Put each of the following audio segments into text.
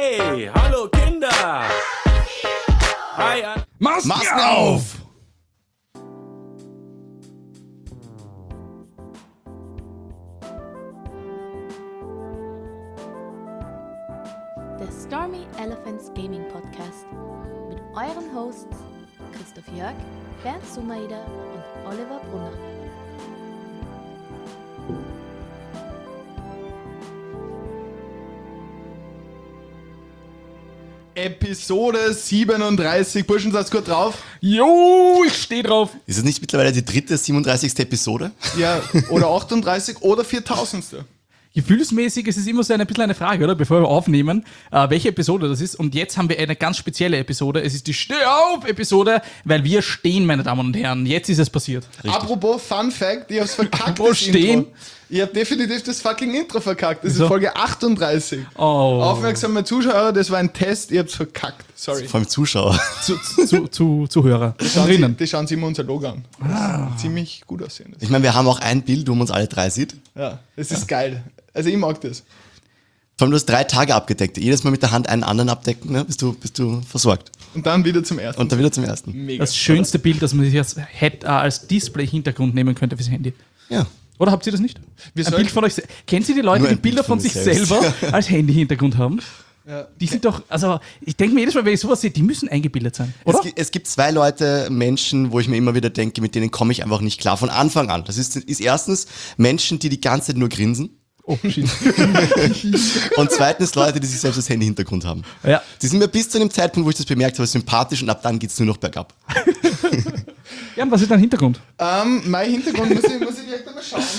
Hey, hallo Kinder! Hi an... Masken auf! Der Stormy Elephants Gaming Podcast mit euren Hosts Christoph Jörg, Bernd Sumaida und Oliver Brunner. Episode 37. Burschen, seid gut drauf? Jo, ich stehe drauf. Ist es nicht mittlerweile die dritte, 37. Episode? Ja, oder 38 oder 4000. Gefühlsmäßig ist es immer so ein bisschen eine Frage, oder? Bevor wir aufnehmen, welche Episode das ist. Und jetzt haben wir eine ganz spezielle Episode. Es ist die Steh auf Episode, weil wir stehen, meine Damen und Herren. Jetzt ist es passiert. Richtig. Apropos Fun Fact, ich hab's verkackt. Apropos das stehen. Intro. Ich hab definitiv das fucking Intro verkackt. Das Wieso? ist Folge 38. Oh. Aufmerksame Zuschauer, das war ein Test, ich hab's verkackt. Sorry. Vor allem Zuschauer. Zuhörer. Die schauen sich immer unser Logo an. Das ist ziemlich gut aussehen. Ich meine, wir haben auch ein Bild, wo man uns alle drei sieht. Ja, das ist geil. Also ich mag das. Vor allem, du hast 3 Tage abgedeckt. Jedes Mal mit der Hand einen anderen abdecken, ne? bist du versorgt. Und dann wieder zum ersten. Und dann wieder zum ersten. Mega. Das schönste Bild, das man sich als Display-Hintergrund nehmen könnte fürs Handy. Ja. Oder habt ihr das nicht? Wir Ein sollen- Bild von euch. Kennt ihr die Leute, Nur die ein Bild Bilder von von sich mir selbst. selber als Handy-Hintergrund haben? Ja. Die sind doch, also ich denke mir jedes Mal, wenn ich sowas sehe, die müssen eingebildet sein, oder? Es gibt 2 Leute, Menschen, wo ich mir immer wieder denke, mit denen komme ich einfach nicht klar, von Anfang an. Das ist erstens Menschen, die ganze Zeit nur grinsen. Oh, shit. Und zweitens Leute, die sich selbst als Handy-Hintergrund haben. Ja. Die sind mir bis zu dem Zeitpunkt, wo ich das bemerkt habe, sympathisch und ab dann geht's nur noch bergab. Ja, und was ist dein Hintergrund? Mein Hintergrund muss ich direkt einmal schauen.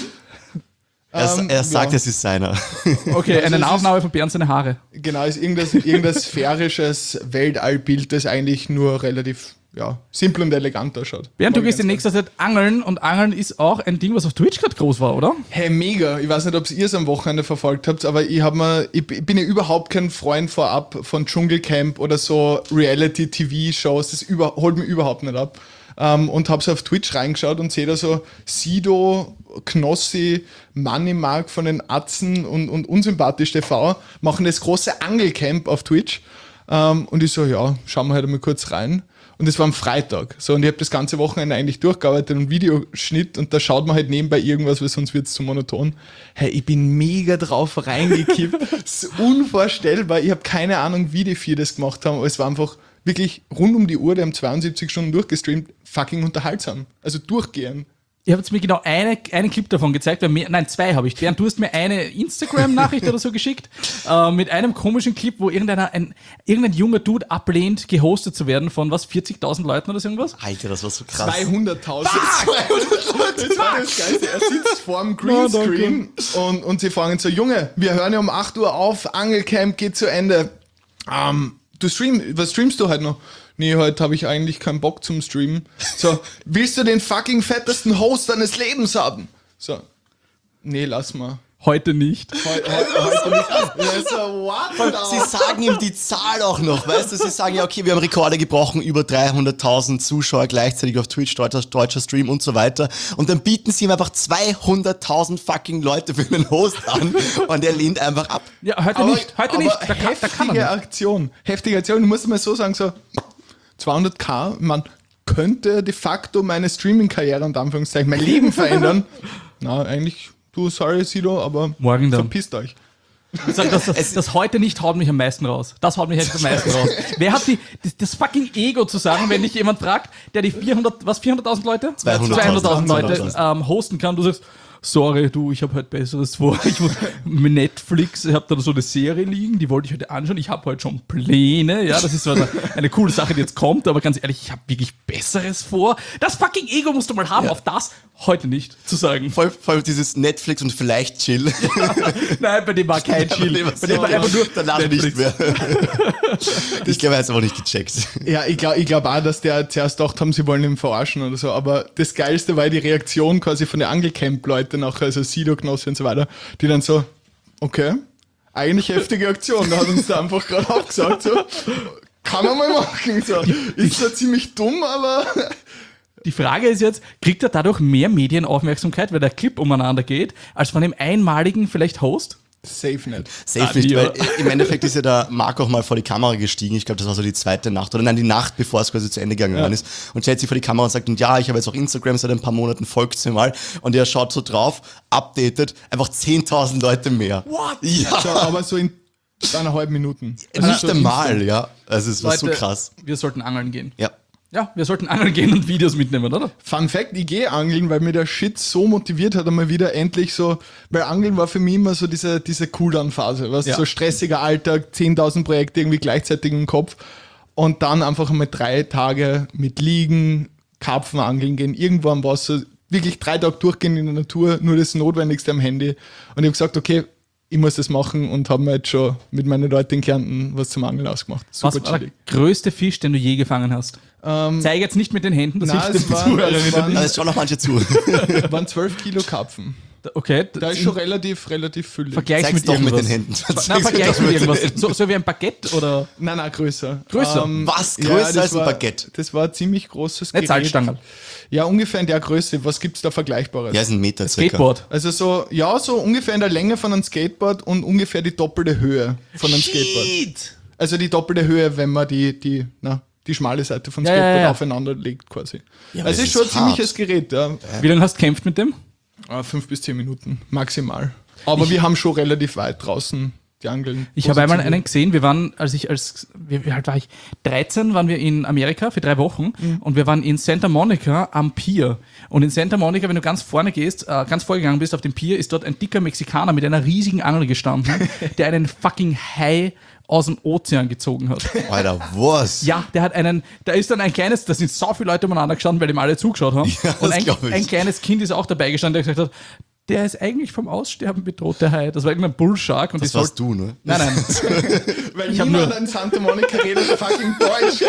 Er sagt, ja. es ist seiner. Okay, Also eine es Nahaufnahme von Bernd seine Haare. Genau, ist irgendein sphärisches Weltallbild, das eigentlich nur relativ simpel und elegant ausschaut. Bernd, du Mag ich gehst in ganz nächster Zeit angeln und Angeln ist auch ein Ding, was auf Twitch gerade groß war, oder? Hey, mega. Ich weiß nicht, ob ihr es am Wochenende verfolgt habt, aber ich bin ja überhaupt kein Freund vorab von Dschungelcamp oder so Reality-TV-Shows. Das holt mir überhaupt nicht ab. Und hab's auf Twitch reingeschaut und sehe da so Sido, Knossi, Money Mark von den Atzen und Unsympathisch TV machen das große Angelcamp auf Twitch. Und ich so, ja, schauen wir halt mal kurz rein. Und das war am Freitag. So, und ich habe das ganze Wochenende eigentlich durchgearbeitet und Videoschnitt und da schaut man halt nebenbei irgendwas, weil sonst wird es zu monoton. Hey, ich bin mega drauf reingekippt. Das ist unvorstellbar. Ich habe keine Ahnung, wie die 4 das gemacht haben, aber es war einfach wirklich rund um die Uhr, die haben 72 Stunden durchgestreamt, fucking unterhaltsam. Also durchgehen. Ihr habt mir genau einen Clip davon gezeigt, nein, 2 habe ich. Bernd, du hast mir eine Instagram-Nachricht oder so geschickt, mit einem komischen Clip, wo irgendein junger Dude ablehnt, gehostet zu werden von 40.000 Leuten oder so irgendwas? Alter, das war so krass. 200.000. 200 Leute. Das war das Geilste. Er sitzt vorm Greenscreen und sie fragen so, Junge, wir hören ja um 8 Uhr auf, Angelcamp geht zu Ende. Was streamst du heute noch? Nee, heute habe ich eigentlich keinen Bock zum Streamen. So, willst du den fucking fettesten Host deines Lebens haben? So, nee, lass mal. Heute nicht. Heute nicht. Ja, so, what? Sie sagen ihm die Zahl auch noch, weißt du? Sie sagen ja, okay, wir haben Rekorde gebrochen, über 300.000 Zuschauer gleichzeitig auf Twitch, deutscher Stream und so weiter. Und dann bieten sie ihm einfach 200.000 fucking Leute für einen Host an und er lehnt einfach ab. Ja, heute nicht. Heute nicht. Da kann heftige er nicht. Aktion. Heftige Aktion. Ich muss mal so sagen, so 200.000, man könnte de facto meine Streaming-Karriere und Anführungszeichen mein Leben verändern. Na, eigentlich, sorry, Sido, aber Morgen dann. verpisst euch. Ich sag, das heute nicht haut mich am meisten raus. Das haut mich echt am meisten raus. Wer hat das fucking Ego zu sagen, wenn dich jemand fragt, der die 400.000 Leute? 200.000 Leute hosten kann, du sagst, sorry, du, ich habe heute Besseres vor. Ich muss mit Netflix, ich habe da so eine Serie liegen, die wollte ich heute anschauen. Ich habe heute schon Pläne. Ja, das ist so eine coole Sache, die jetzt kommt, aber ganz ehrlich, ich habe wirklich Besseres vor. Das fucking Ego musst du mal haben, auf das heute nicht zu sagen. Vor allem dieses Netflix und vielleicht Chill. Nein, bei dem war kein Chill. Bei dem war einfach nur danach Netflix. nicht mehr. Ich glaube, er hat es aber nicht gecheckt. Ja, ich glaub auch, dass der zuerst gedacht haben, sie wollen ihn verarschen oder so, aber das Geilste war die Reaktion quasi von den Angelcamp-Leuten nachher, also Sido, Knossi und so weiter, die dann so, okay, eigentlich heftige Aktion, da hat uns der einfach gerade aufgesagt, so, kann man mal machen, so, ist zwar ziemlich dumm, aber... Die Frage ist jetzt, kriegt er dadurch mehr Medienaufmerksamkeit, weil der Clip umeinander geht, als von dem einmaligen vielleicht Host? Safe nicht. Safe nicht, weil im Endeffekt ist ja der Marc auch mal vor die Kamera gestiegen. Ich glaube, das war so die zweite Nacht oder nein, die Nacht, bevor es quasi zu Ende gegangen ist. Und stellt sich vor die Kamera und sagt, und ja, ich habe jetzt auch Instagram seit ein paar Monaten, folgt mir mal. Und er schaut so drauf, updatet, einfach 10.000 Leute mehr. What? Ja. So, aber so in 1,5 Minuten. Nicht einmal, ja. Also es war so krass. Wir sollten angeln gehen. Ja. Ja, wir sollten angeln gehen und Videos mitnehmen, oder? Fun Fact, ich gehe angeln, weil mir der Shit so motiviert hat, einmal wieder endlich so, weil Angeln war für mich immer so diese Cooldown-Phase, was so stressiger Alltag, 10.000 Projekte irgendwie gleichzeitig im Kopf und dann einfach mal 3 Tage mit Liegen, Karpfen angeln gehen, irgendwo am Wasser, wirklich 3 Tage durchgehen in der Natur, nur das Notwendigste am Handy und ich habe gesagt, okay, ich muss das machen und habe mir jetzt schon mit meinen Leuten in Kärnten was zum Angeln ausgemacht. Super was war der größte Fisch, den du je gefangen hast? Zeige jetzt nicht mit den Händen, das hilft den Zuhörerinnen. Aber es schauen noch manche zu. Waren 12 Kilo Karpfen. Okay. Da ist schon relativ füllig. Vergleich mit doch irgendwas. mit den Händen. Nein, vergleich mit irgendwas. So wie ein Baguette oder? Nein, größer. Was? Größer als ein Baguette? Das war ein ziemlich großes Eine Salzstange. Ja, ungefähr in der Größe. Was gibt's da Vergleichbares? Ja, ist ein Meter circa. Skateboard. Also so ungefähr in der Länge von einem Skateboard und ungefähr die doppelte Höhe von einem Skateboard. Also die doppelte Höhe, wenn man die schmale Seite vom Skateboard aufeinander legt quasi. Ja, also ist schon ein ziemliches Gerät, ja. Wie lange hast du gekämpft mit dem? 5 bis 10 Minuten, maximal. Aber wir haben schon relativ weit draußen die Angeln. Ich habe einmal einen gesehen, wir waren, wie alt war ich? 13 waren wir in Amerika für 3 Wochen und wir waren in Santa Monica am Pier. Und in Santa Monica, wenn du ganz vorgegangen bist auf dem Pier, ist dort ein dicker Mexikaner mit einer riesigen Angel gestanden, der einen fucking Hai aus dem Ozean gezogen hat. Alter, was? Ja, da ist dann da sind so viele Leute umeinander gestanden, weil dem alle zugeschaut haben. Ja, und das ein kleines Kind ist auch dabei gestanden, der gesagt hat, der ist eigentlich vom Aussterben bedroht, der Hai. Das war irgendein Bullshark. Und Das warst du, ne? Nein. Weil niemand in Santa Monica redet fucking Deutsch.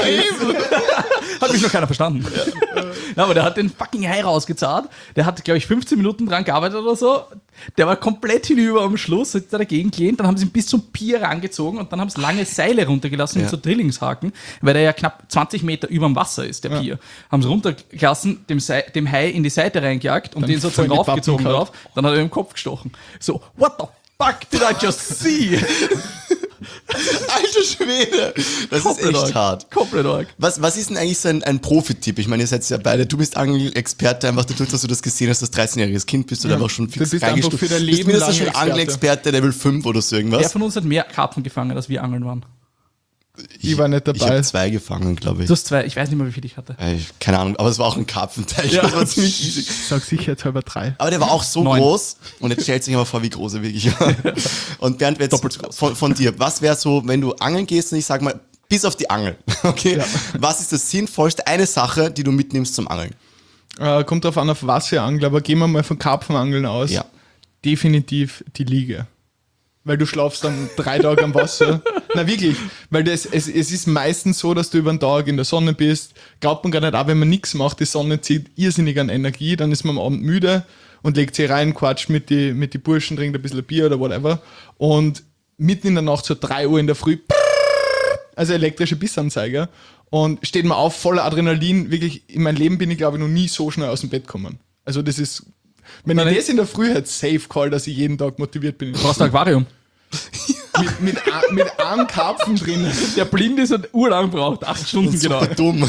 Hat mich noch keiner verstanden. Ja, aber der hat den fucking Hai rausgezahlt. Der hat, glaube ich, 15 Minuten dran gearbeitet oder so. Der war komplett hinüber am Schluss, hat da dagegen gelehnt. Dann haben sie ihn bis zum Pier rangezogen und dann haben sie lange Seile runtergelassen mit so Drillingshaken, weil der ja knapp 20 Meter über dem Wasser ist, der Pier. Haben sie runtergelassen, dem Hai in die Seite reingejagt und Dann den sozusagen voll die raufgezogen Pappen drauf. Dann hat er ihm im Kopf gestochen. So, what the fuck did I just see? Alter Schwede, das ist echt hart. Komplett arg. Was ist denn eigentlich so ein Profi-Tipp? Ich meine, ihr seid ja beide, du bist Angelexperte, einfach dadurch, dass du das gesehen hast, als 13-jähriges Kind bist du da einfach schon fix bist einfach für dein Leben bist mindestens schon lang Angelexperte Level 5 oder so irgendwas. Wer von uns hat mehr Karpfen gefangen, als wir angeln waren? Ich war nicht Ich dabei. habe 2 gefangen, glaube ich. Du hast 2, ich weiß nicht mehr, wie viel ich hatte. Keine Ahnung, aber es war auch ein Karpfenteich, das war ziemlich easy. Ich sag sicherheitshalber 3. Aber der war auch so 9. groß und jetzt stellt sich aber vor, wie groß er wirklich war. Und Bernd, jetzt von dir, was wäre so, wenn du angeln gehst und ich sag mal, bis auf die Angel, okay? Ja. Was ist das sinnvollste, eine Sache, die du mitnimmst zum Angeln? Kommt drauf an, auf was wir angeln, aber gehen wir mal von Karpfenangeln aus. Ja. Definitiv die Liege. Weil du schlafst dann 3 Tage am Wasser. Na wirklich, weil es ist meistens so, dass du über den Tag in der Sonne bist. Glaubt man gar nicht, auch wenn man nichts macht, die Sonne zieht irrsinnig an Energie, dann ist man am Abend müde und legt sich rein, quatscht mit die Burschen, trinkt ein bisschen Bier oder whatever. Und mitten in der Nacht, so 3 Uhr in der Früh, also elektrische Bissanzeiger, und steht man auf, voller Adrenalin. Wirklich, in meinem Leben bin ich, glaube ich, noch nie so schnell aus dem Bett gekommen. Also das ist, wenn ich das in der Früh hätte, safe call, dass ich jeden Tag motiviert bin. Du brauchst ein Aquarium. mit einem Karpfen drin. Der blind ist und urlang braucht, 8 Stunden genau. Dumm.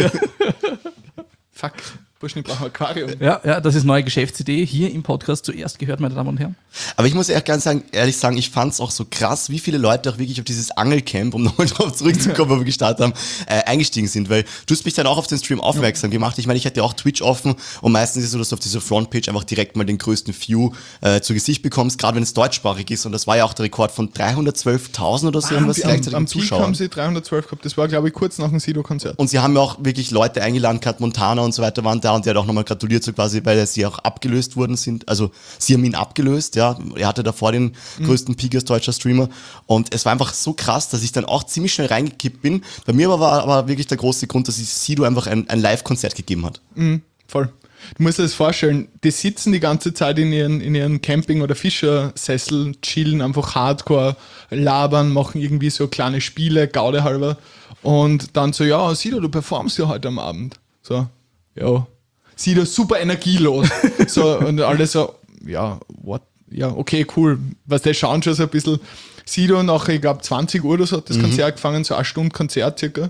Fuck, Burschen, ich brauche ein Aquarium. Ja, das ist neue Geschäftsidee. Hier im Podcast zuerst gehört, meine Damen und Herren. Aber ich muss ehrlich sagen, ich fand es auch so krass, wie viele Leute auch wirklich auf dieses Angelcamp, um nochmal drauf zurückzukommen, wo wir gestartet haben, eingestiegen sind. Weil du hast mich dann auch auf den Stream aufmerksam gemacht. Ich meine, ich hatte auch Twitch offen und meistens ist es so, dass du auf dieser Frontpage einfach direkt mal den größten View zu Gesicht bekommst, gerade wenn es deutschsprachig ist. Und das war ja auch der Rekord von 312.000 oder so irgendwas gleichzeitig am mit Peak Zuschauern. haben sie 312 gehabt. Das war, glaube ich, kurz nach dem Sido-Konzert. Und sie haben ja auch wirklich Leute eingeladen, Kat Montana und so weiter waren da und der hat auch nochmal gratuliert, so quasi, weil sie auch abgelöst worden sind. Also sie haben ihn abgelöst, ja. Er hatte davor den größten Peak als deutscher Streamer. Und es war einfach so krass, dass ich dann auch ziemlich schnell reingekippt bin. Bei mir war aber wirklich der große Grund, dass Sido einfach ein Live-Konzert gegeben hat. Voll. Du musst dir das vorstellen, die sitzen die ganze Zeit in ihren Camping- oder Fischersessel, chillen einfach hardcore, labern, machen irgendwie so kleine Spiele, Gaude halber. Und dann so, ja, Sido, du performst ja heute am Abend. So, ja. Sido super energielos. So, und alle so, ja, what? ja, okay, cool. Was der schauen schon so ein bisschen. Sido nach, ich glaube, 20 Uhr oder so hat das Konzert gefangen, so 1 Stunde Konzert circa.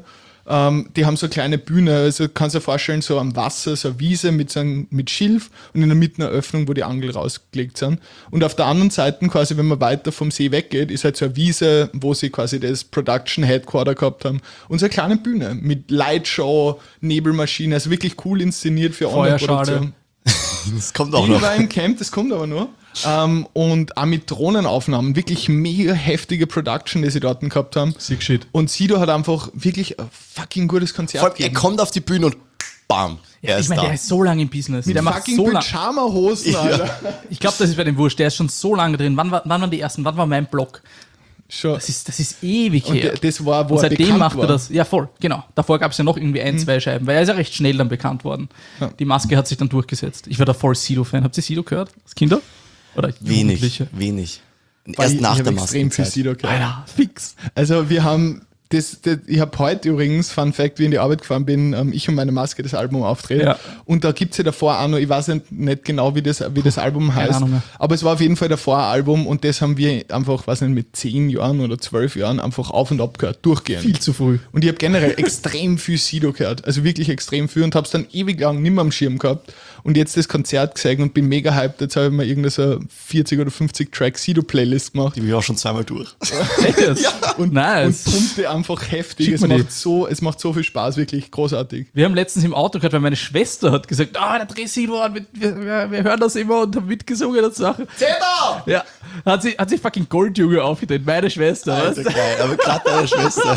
Die haben so eine kleine Bühne, also kannst du dir vorstellen, so am Wasser, so eine Wiese mit Schilf und in der Mitte eine Öffnung, wo die Angel rausgelegt sind. Und auf der anderen Seite, quasi, wenn man weiter vom See weggeht, ist halt so eine Wiese, wo sie quasi das Production Headquarter gehabt haben. Und so eine kleine Bühne mit Lightshow, Nebelmaschine, also wirklich cool inszeniert für Online-Produktion. Das kommt auch Die noch. war im Camp, das kommt aber nur. Und auch mit Drohnenaufnahmen, wirklich mega heftige Production, die sie dort gehabt haben. Sick shit. Und Sido hat einfach wirklich ein fucking gutes Konzert Vor allem, er kommt auf die Bühne und bam, er Ich ist meine, da. der ist so lange im Business. Mit Der macht fucking so lange. Pyjama-Hosen, Alter. Ich glaube, das ist bei dem Wurscht. Der ist schon so lange drin. Wann waren die ersten? Wann war mein Blog? Schon. Das ist ewig Und her. das war, wo Und er seitdem bekannt macht war. er das. Ja, voll, genau. Davor gab es ja noch irgendwie 2 Scheiben, weil er ist ja recht schnell dann bekannt worden. Ja. Die Maske hat sich dann durchgesetzt. Ich war da voll Sido-Fan. Habt ihr Sido gehört? Als Kinder? Oder Jugendliche? Wenig. Weil Erst nach ich der hab extrem viel Maskenzeit. Sido gehört. Alter, fix. Also wir haben ich habe heute übrigens, Fun Fact, wie ich in die Arbeit gefahren bin, ich und meine Maske das Album auftreten. Ja. Und da gibt es ja davor auch noch, ich weiß nicht genau, wie das Album heißt, Ahnung mehr. aber es war auf jeden Fall davor ein Album und das haben wir einfach, weiß nicht, mit 10 Jahren oder 12 Jahren einfach auf und ab gehört, durchgehend. Viel zu früh. Und ich habe generell extrem viel Sido gehört, also wirklich extrem viel und habe es dann ewig lang nicht mehr am Schirm gehabt und jetzt das Konzert gesehen und bin mega hyped. Jetzt habe ich mir irgendeine so 40 oder 50 Track Sido-Playlist gemacht Die bin ich auch schon zweimal durch. Echt jetzt? und Nice. pumpte einfach heftig. Schick Es mir macht so viel Spaß, wirklich großartig. Wir haben letztens im Auto gehört, weil meine Schwester hat gesagt, der Dreh Sido an, wir hören das immer und haben mitgesungen und Sachen. Zeta! Ja, hat sie fucking Goldjunge aufgedreht, meine Schwester. Also weißt du? geil, aber gerade deine Schwester.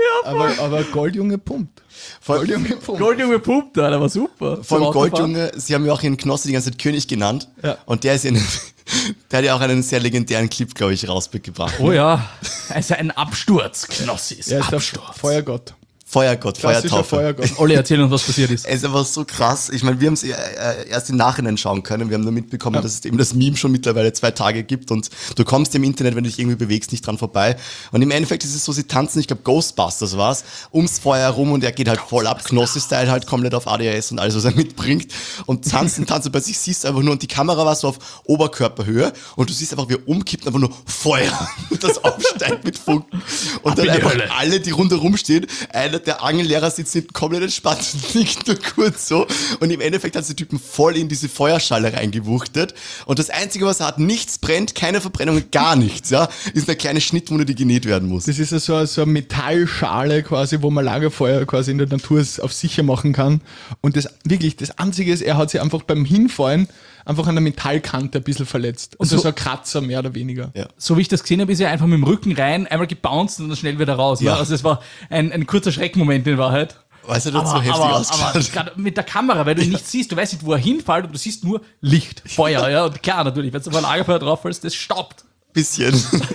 Aber Goldjunge pumpt. Goldjunge pumpt. Goldjunge pumpt, der war super. Vor allem Zum Autofahren. Goldjunge, sie haben ja auch ihren Knossi die ganze Zeit König genannt. Ja. Und der ist der hat ja auch einen sehr legendären Clip, glaube ich, rausgebracht. Oh ja, also ein Absturz, Knossis. Er ist der Absturz. Feuergott. Feuergott, Klassischer Feuertaufe. Feuergott. Olli, erzähl uns, was passiert ist. Es ist einfach so krass. Ich meine, wir haben es erst im Nachhinein schauen können. Wir haben nur mitbekommen, dass es eben das Meme schon mittlerweile 2 Tage gibt und du kommst im Internet, wenn du dich irgendwie bewegst, nicht dran vorbei. Und im Endeffekt ist es so, sie tanzen, ich glaube Ghostbusters war's, ums Feuer herum und er geht halt voll ab, Knossi-Style halt komplett auf ADHS und alles, was er mitbringt und tanzen. Bei sich siehst du einfach nur und die Kamera war so auf Oberkörperhöhe und du siehst einfach, wie er umkippt, einfach nur Feuer und das aufsteigt mit Funken. Und dann in die einfach Hölle. alle, die rundherum stehen, einer der Angellehrer sitzt hinten komplett entspannt und nickt nur kurz so. Und im Endeffekt hat der Typen voll in diese Feuerschale reingewuchtet. Und das Einzige, was er hat, nichts brennt, keine Verbrennung, gar nichts, ja, ist eine kleine Schnittwunde, die genäht werden muss. Das ist ja so eine Metallschale quasi, wo man Lagerfeuer quasi in der Natur auf sicher machen kann. Und das Einzige ist, er hat sich einfach beim Hinfallen einfach an der Metallkante ein bisschen verletzt. Und so ein Kratzer mehr oder weniger. Ja. So wie ich das gesehen habe, ist er einfach mit dem Rücken rein, einmal gebounced und dann schnell wieder raus. Ja. Ne? Also es war ein kurzer Schreckmoment in Wahrheit. Weil es hat so heftig ausgeschaut. aber gerade mit der Kamera, weil du ihn nicht siehst, du weißt nicht, wo er hinfällt, aber du siehst nur Licht, Feuer. Ja? Und klar, natürlich, wenn du auf ein Lagerfeuer drauf fällst, das staubt. Bisschen.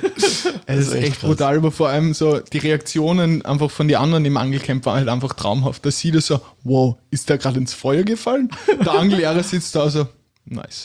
Es ist echt krass. brutal, aber vor allem so die Reaktionen einfach von den anderen im Angelcamp waren halt einfach traumhaft. Da sieht er so, wow, ist der gerade ins Feuer gefallen? Der Angellehrer sitzt da so, nice.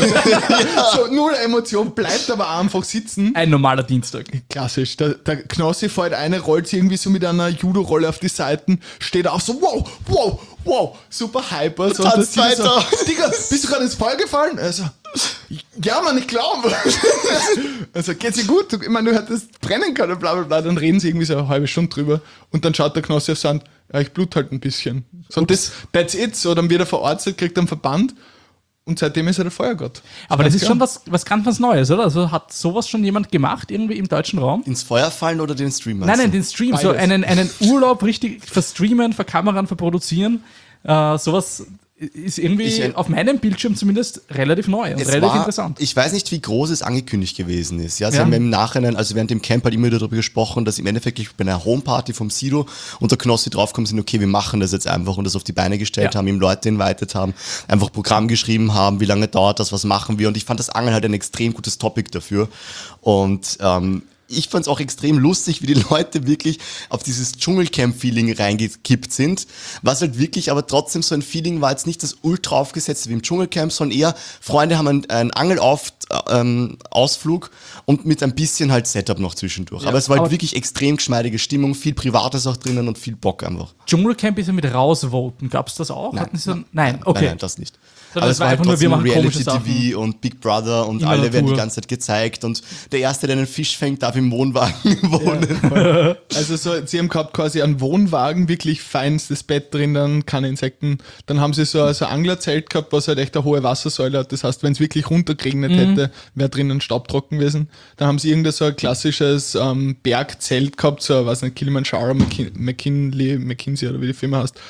So null Emotion, bleibt aber einfach sitzen. Ein normaler Dienstag. Klassisch. Der Knossi fällt eine, rollt sich irgendwie so mit einer Judo-Rolle auf die Seiten, steht auf so, wow, super hyper. So, tanzt das Sido weiter. So, Digga, bist du gerade ins Feuer gefallen? Also, ja, Mann, ich glaube. Also, geht's dir gut? Ich meine, du hättest brennen können, bla bla bla. Dann reden sie irgendwie so eine halbe Stunde drüber und dann schaut der Knossi auf Sand, ja, ich blut halt ein bisschen. So, und that's it. So, dann wird er verarztet, kriegt einen Verband. Und seitdem ist er der Feuergott. Aber das ist klar. schon was ganz Neues, oder? Also hat sowas schon jemand gemacht, irgendwie im deutschen Raum? Ins Feuer fallen oder den Stream? Nein, den Stream, so Beides. einen Urlaub richtig verstreamen, verkameran, verproduzieren. Sowas ist irgendwie auf meinem Bildschirm zumindest relativ neu und relativ interessant. Ich weiß nicht, wie groß es angekündigt gewesen ist. Ja, sie Ja. haben im Nachhinein, also während dem Camp halt immer wieder darüber gesprochen, dass im Endeffekt bei einer Homeparty vom Sido und der Knossi draufkommen sind, okay, wir machen das jetzt einfach und das auf die Beine gestellt Ja. haben, ihm Leute invited haben, einfach Programm geschrieben haben, wie lange dauert das, was machen wir und ich fand das Angeln halt ein extrem gutes Topic dafür und ich fand es auch extrem lustig, wie die Leute wirklich auf dieses Dschungelcamp-Feeling reingekippt sind. Was halt wirklich aber trotzdem so ein Feeling war, jetzt nicht das ultra aufgesetzte wie im Dschungelcamp, sondern eher Freunde haben einen Angelausflug und mit ein bisschen halt Setup noch zwischendurch. Aber es war halt aber- wirklich extrem geschmeidige Stimmung, viel Privates auch drinnen und viel Bock einfach. Dschungelcamp ist ja mit rausvoten. Gab es das auch? Hatten Sie so, nein, okay. Nein, das nicht. Sondern es war einfach nur, wir machen komische Sachen. Reality-TV und Big Brother und In alle der werden die Natur. ganze Zeit gezeigt und der Erste, der einen Fisch fängt, darf im Wohnwagen wohnen. Also so, sie haben gehabt quasi einen Wohnwagen, wirklich feinstes Bett drinnen, keine Insekten. Dann haben sie so ein Anglerzelt gehabt, was halt echt eine hohe Wassersäule hat. Das heißt, wenn es wirklich runtergeregnet hätte, wäre drinnen staubtrocken gewesen. Dann haben sie irgendein so ein klassisches Bergzelt gehabt, so, weiß nicht, Kilimanjaro, McKinsey oder wie die Firma heißt.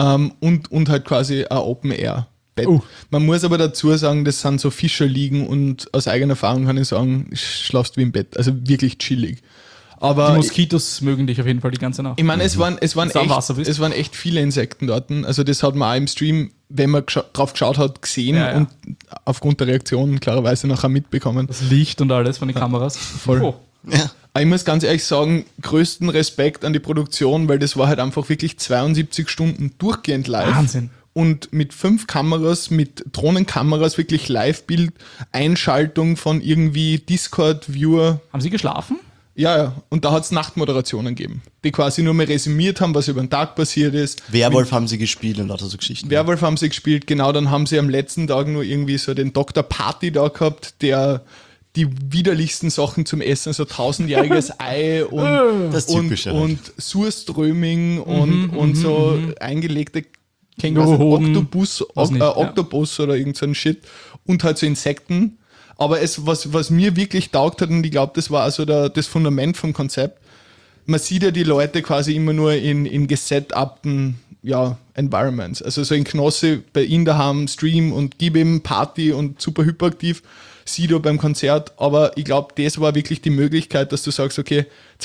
Und halt quasi ein Open Air Bett. Man muss aber dazu sagen, das sind so Fischerliegen und aus eigener Erfahrung kann ich sagen, schlafst wie im Bett. Also wirklich chillig. Aber Die Moskitos mögen dich auf jeden Fall die ganze Nacht. ich meine, es waren du am Wasser bist. echt viele Insekten dort. Also das hat man auch im Stream, wenn man drauf geschaut hat, gesehen Ja, ja. und aufgrund der Reaktionen klarerweise nachher mitbekommen. Das Licht und alles von den Kameras. Voll. Oh. Ja. Aber ich muss ganz ehrlich sagen, größten Respekt an die Produktion, weil das war halt einfach wirklich 72 Stunden durchgehend live. Wahnsinn. Und mit 5 Kameras, mit Drohnenkameras, wirklich Live-Bild, Einschaltung von irgendwie Discord-Viewer. Haben Sie geschlafen? Ja. Und da hat es Nachtmoderationen gegeben, die quasi nur mehr resümiert haben, was über den Tag passiert ist. Werwolf haben sie gespielt und lauter so Geschichten. Werwolf haben sie gespielt, genau, dann haben sie am letzten Tag nur irgendwie so den Dr. Party da gehabt, der die widerlichsten Sachen zum Essen, so 1000-jähriges Ei Das Typische halt. und Surströmming und so eingelegte Känguruhoden. Was nicht, ja. Oktopus oder irgend so ein Shit und halt so Insekten. Aber was mir wirklich taugt hat, und ich glaube, das war also das Fundament vom Konzept, man sieht ja die Leute quasi immer nur in gesetupten Environments. Also so in Knosse bei ihnen daheim, Stream und gib ihm Party und super hyperaktiv, Sido beim Konzert. Aber ich glaube, das war wirklich die Möglichkeit, dass du sagst, okay,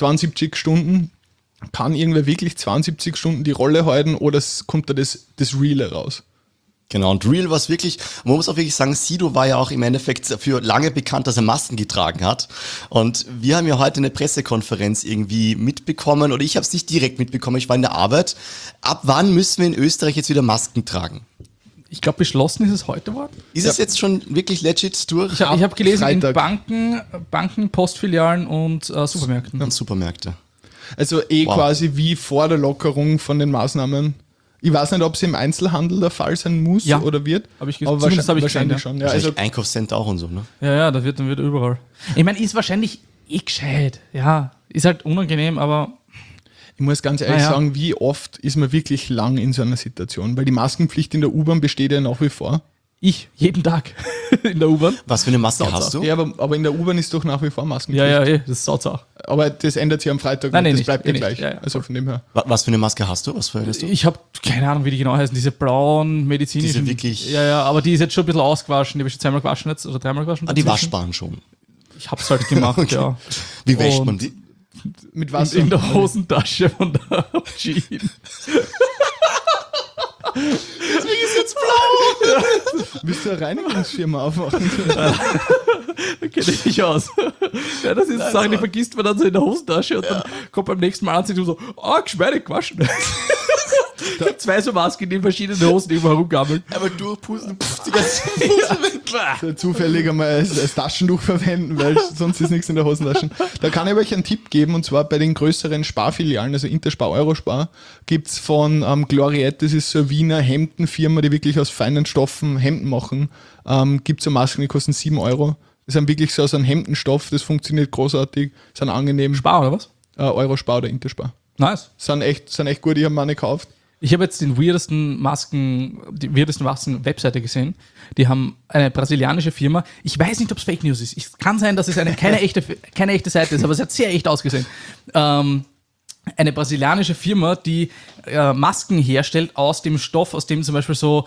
72 Stunden, kann irgendwer wirklich 72 Stunden die Rolle halten oder kommt da das Reale raus? Genau, und Real war es wirklich, man muss auch wirklich sagen, Sido war ja auch im Endeffekt für lange bekannt, dass er Masken getragen hat. Und wir haben ja heute eine Pressekonferenz irgendwie mitbekommen, oder ich habe es nicht direkt mitbekommen, ich war in der Arbeit. Ab wann müssen wir in Österreich jetzt wieder Masken tragen? Ich glaube, beschlossen ist es heute worden. Ist es jetzt schon wirklich legit durch? Ich hab gelesen, Freitag. in Banken, Postfilialen und Supermärkten. Und Supermärkte. Also quasi wie vor der Lockerung von den Maßnahmen. Ich weiß nicht, ob es im Einzelhandel der Fall sein muss Ja. oder wird. Hab ich aber zumindest hab ich wahrscheinlich gesehen, schon. Ja, also Einkaufscenter auch und so, ne? Ja, das wird überall. Ich meine, ist wahrscheinlich gescheit. Ja, ist halt unangenehm, aber ich muss ganz ehrlich ja. sagen, wie oft ist man wirklich lang in so einer Situation? Weil die Maskenpflicht in der U-Bahn besteht ja nach wie vor. ich jeden Tag in der U-Bahn. Was für eine Maske Sauber. hast du? Ja, aber in der U-Bahn ist doch nach wie vor Maskenpflicht. Ja, das ist Sauzach. Aber das ändert sich am Freitag Nein, nicht. nee, Das bleibt ja nicht. gleich. Ja, ja. Also von dem her. Was für eine Maske hast du? Was verwendest du? Ich habe keine Ahnung, wie die genau heißen, diese blauen medizinischen. Diese wirklich- Ja, aber die ist jetzt schon ein bisschen ausgewaschen. Die habe ich schon zweimal gewaschen jetzt oder dreimal gewaschen. Die dazwischen. waschbaren schon. Ich hab's halt gemacht, ja. Wie wäscht man Und die? Mit Wasser. in der Hosentasche von der Jeans. Müsst du eine Reinigungsfirma aufmachen? Da kenne ich mich aus. Ja, das ist Sachen, die vergisst man dann so in der Hosentasche und dann kommt beim nächsten Mal an und so, geschmeidig gewaschen. Zwei so Masken, die in verschiedenen Hosen irgendwo herumgammeln. Aber durchpusten, die ganze Fuß weg. So zufällig einmal als Taschentuch verwenden, weil sonst ist nichts in der Hosentasche. Da kann ich euch einen Tipp geben, und zwar bei den größeren Sparfilialen, also Interspar, Eurospar, gibt es von Gloriette, das ist so eine Wiener Hemdenfirma, die wirklich aus feinen Stoffen Hemden machen, gibt es so Masken, die kosten 7 Euro. Das sind wirklich so aus einem Hemdenstoff, das funktioniert großartig, sind angenehm. Spar oder was? Eurospar oder Interspar. Nice. Sind echt gut, ich habe meine gekauft. Ich habe jetzt die weirdesten Masken-Webseite gesehen. Die haben eine brasilianische Firma. Ich weiß nicht, ob es Fake News ist. Es kann sein, dass es keine echte Seite ist, aber es hat sehr echt ausgesehen. Eine brasilianische Firma, die Masken herstellt aus dem Stoff, aus dem zum Beispiel so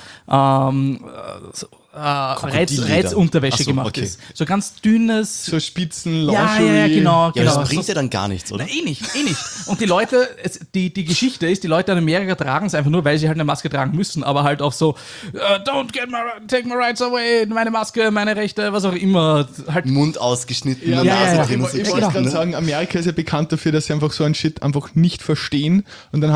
Reizunterwäsche Ach so, gemacht okay. ist. So ganz dünnes. So Spitzen, Ja, Lingerie. genau. Ja, das bringt ja dann gar nichts, oder? Na, eh nicht. Und die Leute, die Geschichte ist, die Leute in Amerika tragen es einfach nur, weil sie halt eine Maske tragen müssen, aber halt auch so, take my rights away, meine Maske, meine Rechte, was auch immer. Halt, Mund ausgeschnitten, Ja, Nase ja. drin. und so Ich wollte Geschichten, gerade ne? sagen, Amerika ist ja bekannt dafür, dass sie einfach so einen Shit einfach nicht verstehen, und dann haben sie quasi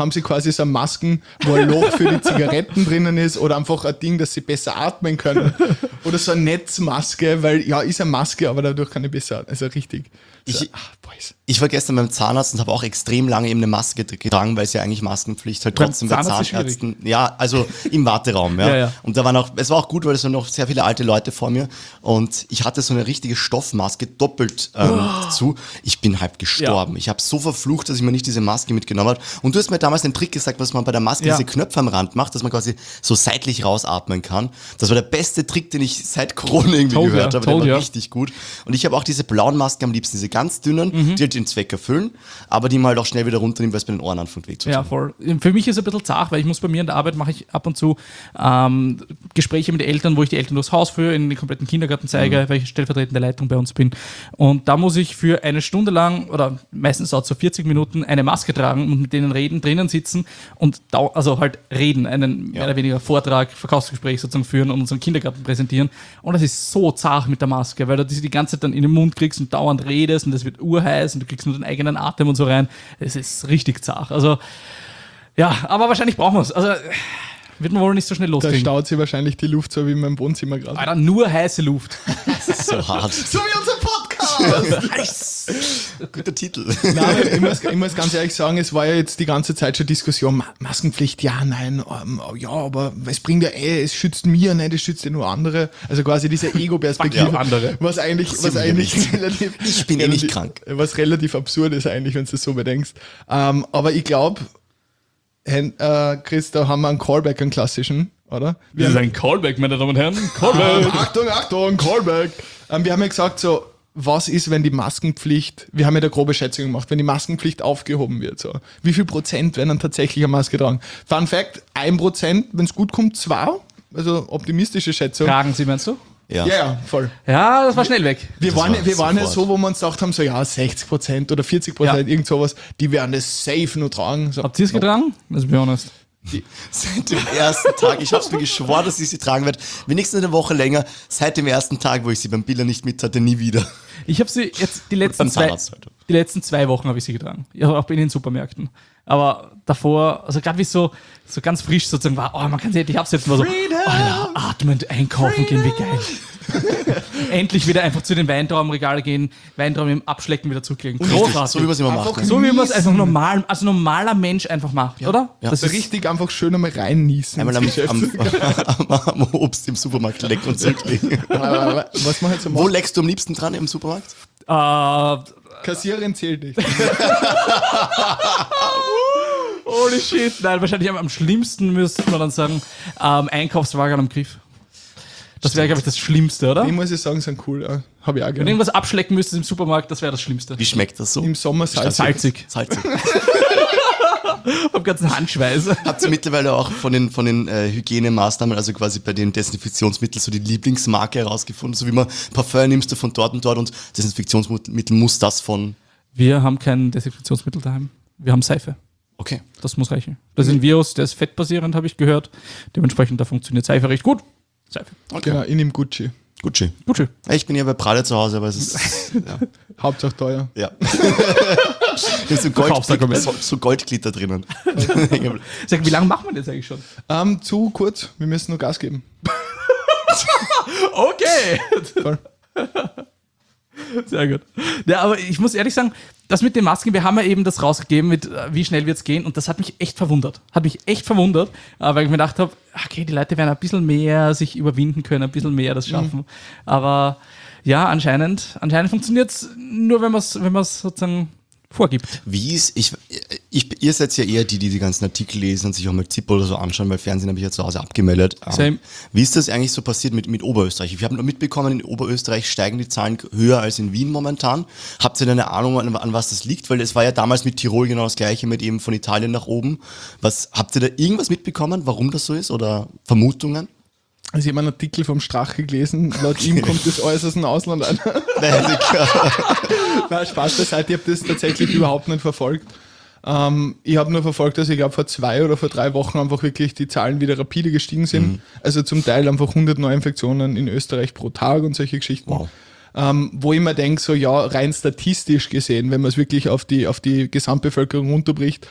das sind Masken, wo ein Loch für die Zigaretten drinnen ist oder einfach ein Ding, dass sie besser atmen können. Oder so eine Netzmaske, weil ja, ist eine Maske, aber dadurch kann ich besser, also richtig. So, Boys. Ich war gestern beim Zahnarzt und habe auch extrem lange eben eine Maske getragen, weil es ja eigentlich Maskenpflicht halt trotzdem bei Zahnarzt ist Zahnärzten. Ja, also im Warteraum, ja. Ja. Und da waren auch, es war auch gut, weil es waren noch sehr viele alte Leute vor mir und ich hatte so eine richtige Stoffmaske doppelt zu. Ich bin halb gestorben. Ja. Ich habe so verflucht, dass ich mir nicht diese Maske mitgenommen habe. Und du hast mir damals den Trick gesagt, was man bei der Maske diese Knöpfe am Rand macht, dass man quasi so seitlich rausatmen kann. Das war der beste Trick, den ich seit Corona irgendwie gehört habe. Der war richtig gut. Und ich habe auch diese blauen Masken am liebsten, diese ganz dünnen, die halt den Zweck erfüllen, aber die man halt auch schnell wieder runternehmen, weil es bei den Ohren anfängt weh zu tun. Ja, voll. Für mich ist es ein bisschen zart, weil ich muss bei mir in der Arbeit, mache ich ab und zu Gespräche mit den Eltern, wo ich die Eltern durchs Haus führe, in den kompletten Kindergarten zeige, weil ich stellvertretende Leitung bei uns bin. Und da muss ich für eine Stunde lang oder meistens auch so 40 Minuten eine Maske tragen und mit denen reden, drinnen sitzen und also halt reden, einen mehr oder weniger Vortrag, Verkaufsgespräch sozusagen führen und unseren Kindergarten präsentieren. Und das ist so zart mit der Maske, weil du die ganze Zeit dann in den Mund kriegst und dauernd redest und das wird urheiß und du kriegst nur den eigenen Atem und so rein. Es ist richtig zart. Also, ja, aber wahrscheinlich brauchen wir es. Also, wird man wohl nicht so schnell Da loskriegen. staut sich wahrscheinlich die Luft so wie in meinem Wohnzimmer gerade. Alter, nur heiße Luft. Das ist so hart. So wie unser Podcast! Guter Titel. Nein, ich muss ganz ehrlich sagen, es war ja jetzt die ganze Zeit schon Diskussion, Maskenpflicht, ja, nein, ja, aber es bringt ja es schützt mir, nein, das schützt ja nur andere. Also quasi diese Ego-Perspektive. Ja, andere. Was eigentlich relativ... Ich bin nicht krank. Was relativ absurd ist eigentlich, wenn du das so bedenkst. Aber ich glaube, Chris, da haben wir einen Callback, einen klassischen, oder? Das ist ein Callback, meine Damen und Herren. Callback. Achtung, Callback. Wir haben ja gesagt, so, was ist, wenn die Maskenpflicht, wir haben ja da grobe Schätzung gemacht, wenn die Maskenpflicht aufgehoben wird, so. Wie viel Prozent werden dann tatsächlich eine Maske tragen? Fun Fact, 1%, wenn es gut kommt, 2%, also optimistische Schätzung. Tragen Sie, meinst du? Ja, voll. Ja, das war schnell weg. Wir waren ja sofort. so, wo wir uns gedacht haben, so ja, 60% oder 40%, irgend sowas, die werden das safe nur tragen. So. Habt ihr es getragen? Let's be honest. Seit dem ersten Tag, ich hab's mir geschworen, dass ich sie tragen werde, wenigstens eine Woche länger, seit dem ersten Tag, wo ich sie beim Biller nicht mit hatte, nie wieder. Ich habe sie jetzt die letzten Zahnarzt halt. 2 Wochen habe ich sie getragen. Ja, auch in den Supermärkten. Aber davor, also gerade wie es so ganz frisch sozusagen war, man kann sie, ich hab's jetzt mal so, Alter, atmend einkaufen gehen, wie geil. Endlich wieder einfach zu den Weintraubenregalen gehen, Weintrauben im Abschlecken wieder zurücklegen. Großartig. So wie man es immer macht. So wie man es einfach normaler Mensch einfach macht, oder? Ja. Das ist Richtig einfach schön einmal reinniesen. Einmal am Obst im Supermarkt lecken und zurücklegen. Was man halt so Wo macht. leckst du am liebsten dran im Supermarkt? Kassiererin zählt nicht. Holy shit. Nein, wahrscheinlich am schlimmsten müsste man dann sagen, Einkaufswagen am Griff. Das wäre, glaube ich, das Schlimmste, oder? Ich muss sagen, sind cool. Ja. Habe ich auch Wenn gerne. irgendwas abschlecken müsstest im Supermarkt, das wäre das Schlimmste. Wie schmeckt das so? Im Sommer Salzig. Salzig. Am ganzen Handschweiß. Habt ihr mittlerweile auch von den Hygienemaßnahmen, also quasi bei den Desinfektionsmitteln, so die Lieblingsmarke herausgefunden? So wie man Parfum nimmst du von dort und dort und Desinfektionsmittel muss das von... Wir haben kein Desinfektionsmittel daheim. Wir haben Seife. Okay. Das muss reichen. Das ist ein Virus, der ist fettbasierend, habe ich gehört. Dementsprechend, da funktioniert Seife recht gut. Seife. Genau, in dem Gucci. Gucci. Gucci. Ich bin ja bei Prada zu Hause, aber es ist... Hauptsache teuer. Ja. Da ist so Goldglitter drinnen. Sag, wie lange machen wir das eigentlich schon? Zu kurz, wir müssen nur Gas geben. Okay. Voll. Sehr gut. Ja, aber ich muss ehrlich sagen, das mit den Masken, wir haben ja eben das rausgegeben mit, wie schnell wird es gehen und das hat mich echt verwundert. Weil ich mir gedacht habe, okay, die Leute werden ein bisschen mehr sich überwinden können, ein bisschen mehr das schaffen. Aber ja, anscheinend funktioniert es nur, wenn man es sozusagen vorgibt. Wie ist, ihr seid ja eher die ganzen Artikel lesen und sich auch mal Zippo oder so anschauen, weil Fernsehen habe ich ja zu Hause abgemeldet. Same. Wie ist das eigentlich so passiert mit Oberösterreich? Wir haben nur mitbekommen, in Oberösterreich steigen die Zahlen höher als in Wien momentan. Habt ihr denn eine Ahnung, an was das liegt? Weil es war ja damals mit Tirol genau das Gleiche, mit eben von Italien nach oben. Habt ihr da irgendwas mitbekommen, warum das so ist oder Vermutungen? Also ich habe einen Artikel vom Strache gelesen, laut ihm kommt das alles aus dem Ausland an. Nein, Spaß beiseite, ich habe das tatsächlich überhaupt nicht verfolgt. Ich habe nur verfolgt, dass ich glaube vor 2 oder vor 3 Wochen einfach wirklich die Zahlen wieder rapide gestiegen sind. Also zum Teil einfach 100 Neuinfektionen in Österreich pro Tag und solche Geschichten. Wow. Wo ich mir denke, so ja, rein statistisch gesehen, wenn man es wirklich auf die Gesamtbevölkerung runterbricht,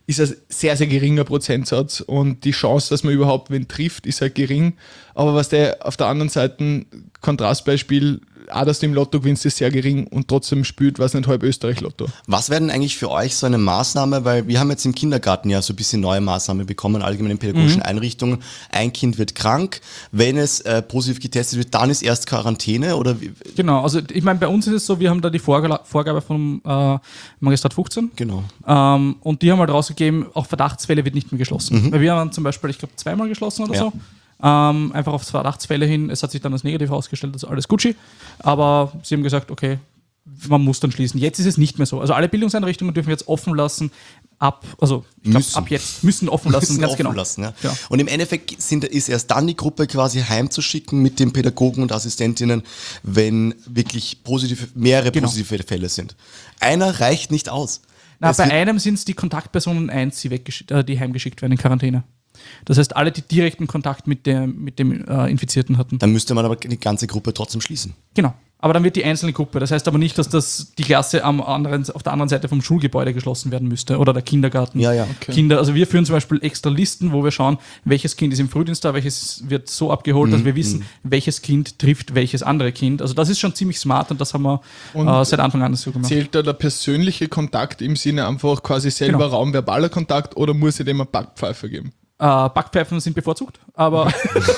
ist ein sehr, sehr geringer Prozentsatz und die Chance, dass man überhaupt wen trifft, ist halt gering. Aber was der auf der anderen Seite, Kontrastbeispiel, auch dass du im Lotto gewinnst, ist sehr gering und trotzdem spielt, was nicht, halb Österreich Lotto. Was wäre denn eigentlich für euch so eine Maßnahme, weil wir haben jetzt im Kindergarten ja so ein bisschen neue Maßnahmen bekommen, allgemein in pädagogischen Einrichtungen. Ein Kind wird krank, wenn es positiv getestet wird, dann ist erst Quarantäne oder wie? Genau, also ich meine, bei uns ist es so, wir haben da die Vorgabe vom Magistrat 15. Genau. Und die haben halt rausgegeben, auch Verdachtsfälle wird nicht mehr geschlossen. Weil wir haben zum Beispiel, ich glaube, 2-mal geschlossen oder so. Einfach auf Verdachtsfälle hin. Es hat sich dann als negativ ausgestellt, das ist alles Gucci. Aber sie haben gesagt, okay, man muss dann schließen. Jetzt ist es nicht mehr so. Also alle Bildungseinrichtungen dürfen wir jetzt offen lassen. Ab jetzt müssen offen lassen, Müssen ganz offen genau. lassen, ja. Ja. Und im Endeffekt ist erst dann die Gruppe quasi heimzuschicken mit den Pädagogen und Assistentinnen, wenn wirklich mehrere positive Fälle sind. Einer reicht nicht aus. Na, bei einem sind es die Kontaktpersonen 1, die heimgeschickt werden in Quarantäne. Das heißt, alle, die direkten Kontakt mit dem Infizierten hatten. Dann müsste man aber die ganze Gruppe trotzdem schließen. Genau. Aber dann wird die einzelne Gruppe. Das heißt aber nicht, dass die Klasse auf der anderen Seite vom Schulgebäude geschlossen werden müsste oder der Kindergarten. Ja, okay. Kinder, also wir führen zum Beispiel extra Listen, wo wir schauen, welches Kind ist im Frühdienst da, welches wird so abgeholt, dass wir wissen, welches Kind trifft welches andere Kind. Also das ist schon ziemlich smart und das haben wir seit Anfang an so gemacht. Zählt da der persönliche Kontakt im Sinne einfach quasi selber raumverbaler Kontakt oder muss ich dem eine Backpfeife geben? Backpfeifen sind bevorzugt, aber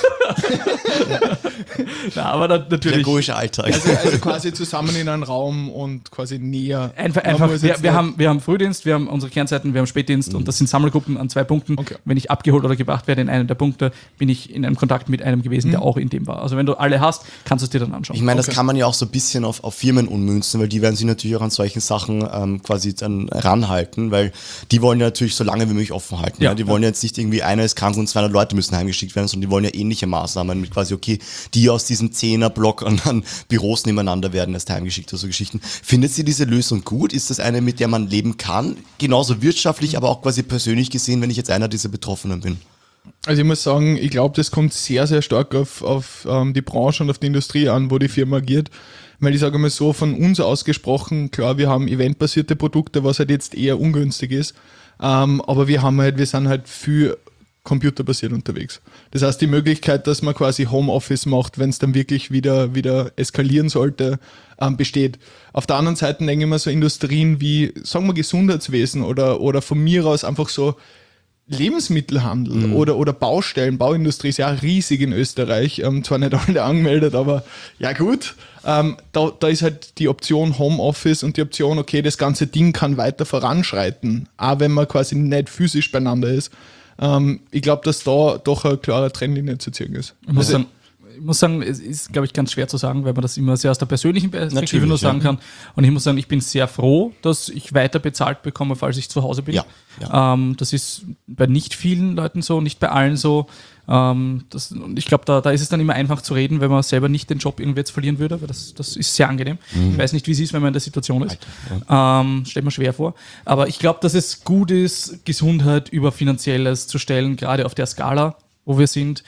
na, aber natürlich. Pädagogischer Alltag. Also quasi zusammen in einem Raum und quasi näher. Einfach wir haben Frühdienst, wir haben unsere Kernzeiten, wir haben Spätdienst und das sind Sammelgruppen an 2 Punkten. Okay. Wenn ich abgeholt oder gebracht werde in einem der Punkte, bin ich in einem Kontakt mit einem gewesen, der auch in dem war. Also wenn du alle hast, kannst du es dir dann anschauen. Ich meine, das kann man ja auch so ein bisschen auf Firmen ummünzen, weil die werden sich natürlich auch an solchen Sachen quasi dann ranhalten, weil die wollen ja natürlich so lange wie möglich offen halten. Ja. Die wollen ja jetzt nicht irgendwie, einer ist krank und 200 Leute müssen heimgeschickt werden, sondern die wollen ja ähnliche Maßnahmen mit quasi, okay, die aus diesem 10er-Block an Büros nebeneinander werden erst heimgeschickt oder so Geschichten. Findet ihr diese Lösung gut? Ist das eine, mit der man leben kann? Genauso wirtschaftlich, aber auch quasi persönlich gesehen, wenn ich jetzt einer dieser Betroffenen bin? Also ich muss sagen, ich glaube, das kommt sehr, sehr stark auf die Branche und auf die Industrie an, wo die Firma agiert. Weil ich sage mal so, von uns ausgesprochen, klar, wir haben eventbasierte Produkte, was halt jetzt eher ungünstig ist. Aber wir sind halt viel computerbasiert unterwegs. Das heißt, die Möglichkeit, dass man quasi Homeoffice macht, wenn es dann wirklich wieder eskalieren sollte, besteht. Auf der anderen Seite denke ich mir so Industrien wie, sagen wir Gesundheitswesen oder von mir aus einfach so Lebensmittelhandel oder Baustellen, Bauindustrie ist ja riesig in Österreich, zwar nicht alle angemeldet, aber ja gut, da ist halt die Option Homeoffice und die Option, okay, das ganze Ding kann weiter voranschreiten, auch wenn man quasi nicht physisch beieinander ist. Ich glaube, dass da doch eine klare Trennlinie zu ziehen ist. Ich muss sagen, es ist, glaube ich, ganz schwer zu sagen, weil man das immer sehr aus der persönlichen Perspektive nur sagen kann. Und ich muss sagen, ich bin sehr froh, dass ich weiter bezahlt bekomme, falls ich zu Hause bin. Ja. Das ist bei nicht vielen Leuten so, nicht bei allen so. Und ich glaube, da ist es dann immer einfach zu reden, wenn man selber nicht den Job irgendwie jetzt verlieren würde, weil das ist sehr angenehm. Ich weiß nicht, wie es ist, wenn man in der Situation ist. Stellt mir schwer vor. Aber ich glaube, dass es gut ist, Gesundheit über Finanzielles zu stellen, gerade auf der Skala, wo wir sind.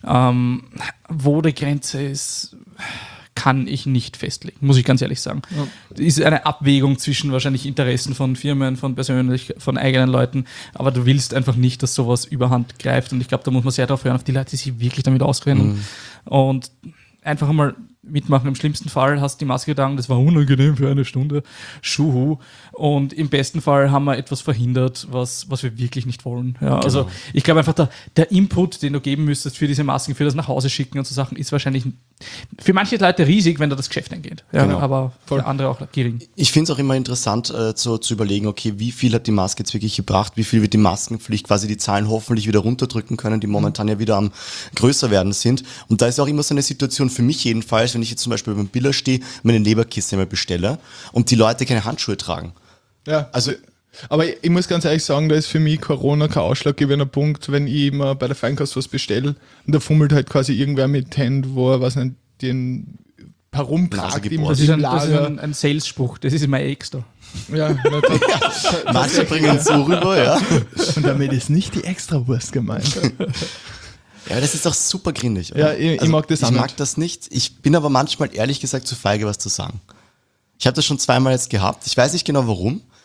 Wo die Grenze ist, kann ich nicht festlegen, muss ich ganz ehrlich sagen. Ja. Das ist eine Abwägung zwischen wahrscheinlich Interessen von Firmen, von eigenen Leuten, aber du willst einfach nicht, dass sowas überhand greift und ich glaube, da muss man sehr darauf hören, auf die Leute, die sich wirklich damit auskennen und einfach einmal mitmachen. Im schlimmsten Fall hast du die Maske getragen, das war unangenehm für eine Stunde, Schuhu. Und im besten Fall haben wir etwas verhindert, was wir wirklich nicht wollen. Ja, genau. Also ich glaube einfach, der Input, den du geben müsstest für diese Masken, für das nach Hause schicken und so Sachen, ist wahrscheinlich für manche Leute riesig, wenn da das Geschäft eingeht. Ja, genau. Aber für andere auch gering. Ich finde es auch immer interessant zu überlegen, okay, wie viel hat die Maske jetzt wirklich gebracht, wie viel wird die Maskenpflicht quasi die Zahlen hoffentlich wieder runterdrücken können, die momentan ja wieder am größer werden sind. Und da ist auch immer so eine Situation für mich jedenfalls, wenn ich jetzt zum Beispiel beim Biller stehe, meine Leberkiste mal bestelle und die Leute keine Handschuhe tragen. Ja, also, aber ich muss ganz ehrlich sagen, da ist für mich Corona kein ausschlaggebender Punkt, wenn ich immer bei der Feinkost was bestelle und da fummelt halt quasi irgendwer mit Händen, wo er, was nicht, den herumtragt. Das ist ein Sales-Spruch, das ist immer extra. Ja, manche bringen es so rüber, ja. Und damit ist nicht die Extrawurst gemeint. Ja, das ist doch super grindig. Oder? Ja, ich mag das auch nicht. Ich mag das nicht. Ich bin aber manchmal ehrlich gesagt zu feige, was zu sagen. Ich habe das schon zweimal jetzt gehabt. Ich weiß nicht genau warum.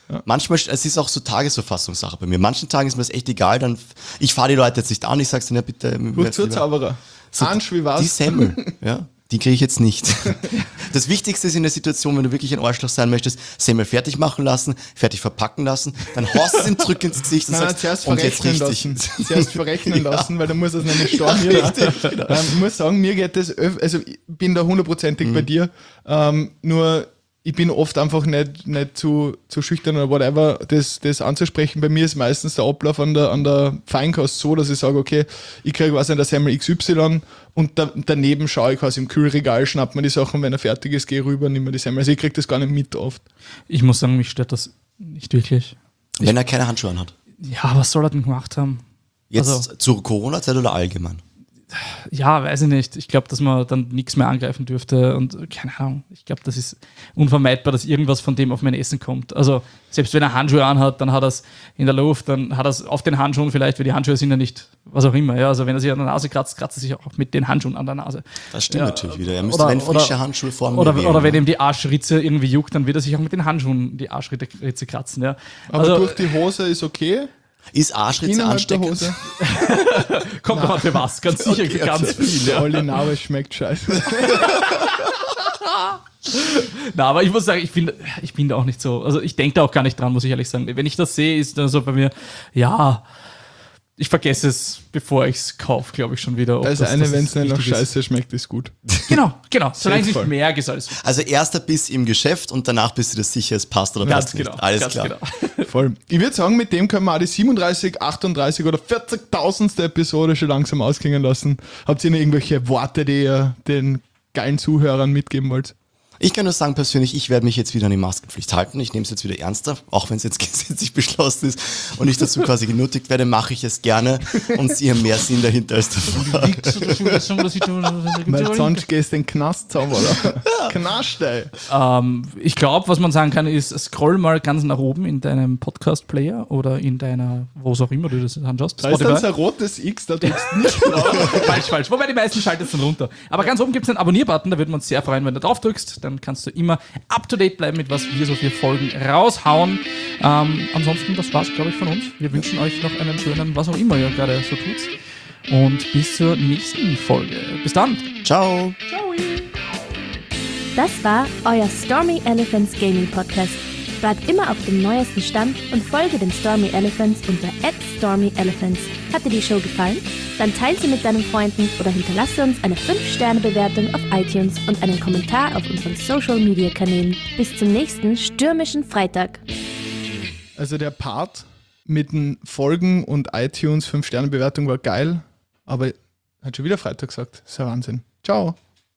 Manchmal, es ist auch so Tagesverfassungssache bei mir. Manchen Tagen ist mir das echt egal, dann, ich fahre die Leute jetzt nicht an, ich sag's denen, ja bitte. Gut zur Zauberer. Hansch, wie war's? Die Semmel, ja. Die kriege ich jetzt nicht. Das Wichtigste ist in der Situation, wenn du wirklich ein Arschloch sein möchtest, Semmel fertig machen lassen, fertig verpacken lassen, dann haust du ihn zurück ins Gesicht und sagst, zuerst und jetzt verrechnen richtig. lassen. Zuerst verrechnen lassen, weil dann muss es nämlich stornieren. Ich muss sagen, mir geht das, also ich bin da 100%ig bei dir, nur ich bin oft einfach nicht zu schüchtern oder whatever, das anzusprechen. Bei mir ist meistens der Ablauf an der Feinkost so, dass ich sage, okay, ich kriege was in der Semmel XY und daneben schaue ich quasi im Kühlregal, schnapp mir die Sachen, wenn er fertig ist, gehe rüber, nimm mir die Semmel. Also ich kriege das gar nicht mit oft. Ich muss sagen, mich stört das nicht wirklich. Wenn er keine Handschuhe anhat. Ja, was soll er denn gemacht haben? Jetzt Also- zur Corona-Zeit oder allgemein? Ja, weiß ich nicht. Ich glaube, dass man dann nichts mehr angreifen dürfte und keine Ahnung. Ich glaube, das ist unvermeidbar, dass irgendwas von dem auf mein Essen kommt. Also selbst wenn er Handschuhe anhat, dann hat er es in der Luft, dann hat er es auf den Handschuhen vielleicht, weil die Handschuhe sind ja nicht, was auch immer. Ja, also wenn er sich an der Nase kratzt, kratzt er sich auch mit den Handschuhen an der Nase. Das stimmt natürlich wieder. Er müsste oder- wenn frische oder- Handschuhe vor mir Oder wählen, wenn ne? ihm die Arschritze irgendwie juckt, dann wird er sich auch mit den Handschuhen die Arschritze kratzen. Ja. Aber Also durch die Hose ist okay. Ist Arschritze Innerhalb der ansteckend? Hose. kommt doch mal für was, ganz sicher, Okay, ganz viel. Ja. Alle Narbe schmeckt scheiße. Na, aber ich muss sagen, ich bin da auch nicht so, also ich denke da auch gar nicht dran, muss ich ehrlich sagen. Wenn ich das sehe, ist dann so bei mir, ja, ich vergesse es, bevor ich es kaufe, glaube ich schon wieder. ob Also das wenn es nicht nach wichtig ist. Scheiße schmeckt, ist gut. Genau, solange es Sinnvoll. nicht merke, ist alles Also erster Biss im Geschäft und danach bist du dir sicher, es passt oder ganz passt genau. nicht. Alles ganz klar. Genau. Voll. Ich würde sagen, mit dem können wir auch die 37, 38 oder 40.000. Episode schon langsam ausklingen lassen. Habt ihr noch irgendwelche Worte, die ihr den geilen Zuhörern mitgeben wollt? Ich kann nur sagen persönlich, ich werde mich jetzt wieder an die Maskenpflicht halten. Ich nehme es jetzt wieder ernster, auch wenn es jetzt gesetzlich beschlossen ist und ich dazu quasi genötigt werde, mache ich es gerne und sehe mehr Sinn dahinter als davor. Weil sonst gehst du in den Knast zusammen, oder? Knast, ey. Ich glaube, was man sagen kann, ist, scroll mal ganz nach oben in deinem Podcast-Player oder in deiner, wo auch immer du das anschaust. Da ist dann so ein rotes X, da drückst du nicht drauf. falsch. Wobei die meisten schalten es dann runter. Aber ganz oben gibt es einen Abonnier-Button, da würden wir uns sehr freuen, wenn du drauf drückst. Dann kannst du immer up-to-date bleiben, mit was wir so für Folgen raushauen. Ansonsten, das war's, glaube ich, von uns. Wir wünschen euch noch einen schönen, was auch immer ihr gerade so tut. Und bis zur nächsten Folge. Bis dann. Ciao. Das war euer Stormy Elephants Gaming Podcast. Bleibt immer auf dem neuesten Stand und folge den Stormy Elephants unter @StormyElephants. Hat dir die Show gefallen? Dann teile sie mit deinen Freunden oder hinterlasse uns eine 5-Sterne-Bewertung auf iTunes und einen Kommentar auf unseren Social-Media-Kanälen. Bis zum nächsten stürmischen Freitag. Also der Part mit den Folgen und iTunes 5-Sterne-Bewertung war geil, aber hat schon wieder Freitag gesagt. Das ist ja Wahnsinn. Ciao.